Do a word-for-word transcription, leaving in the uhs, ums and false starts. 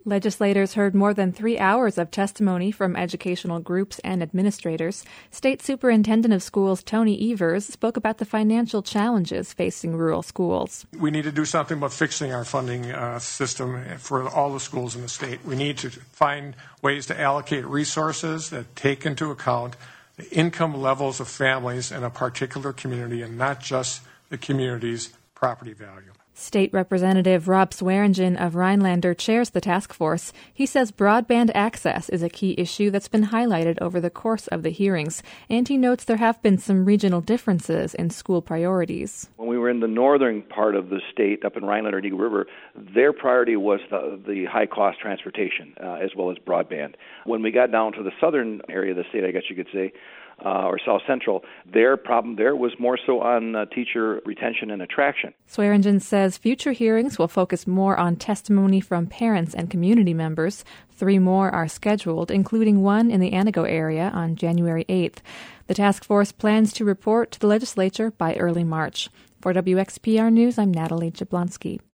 Legislators heard more than three hours of testimony from educational groups and administrators. State Superintendent of Schools Tony Evers spoke about the financial challenges facing rural schools. We need to do something about fixing our funding uh, system for all the schools in the state. We need to find ways to allocate resources that take into account the income levels of families in a particular community and not just the community's property value. State Representative Rob Swearingen of Rhinelander chairs the task force. He says broadband access is a key issue that's been highlighted over the course of the hearings, and he notes there have been some regional differences in school priorities. When we were in the northern part of the state, up in Rhinelander and Eagle River, their priority was the, the high-cost transportation uh, as well as broadband. When we got down to the southern area of the state, I guess you could say, Uh, or South Central, their problem there was more so on uh, teacher retention and attraction. Swearingen says future hearings will focus more on testimony from parents and community members. Three more are scheduled, including one in the Antigo area on January eighth. The task force plans to report to the legislature by early March. For W X P R News, I'm Natalie Jablonski.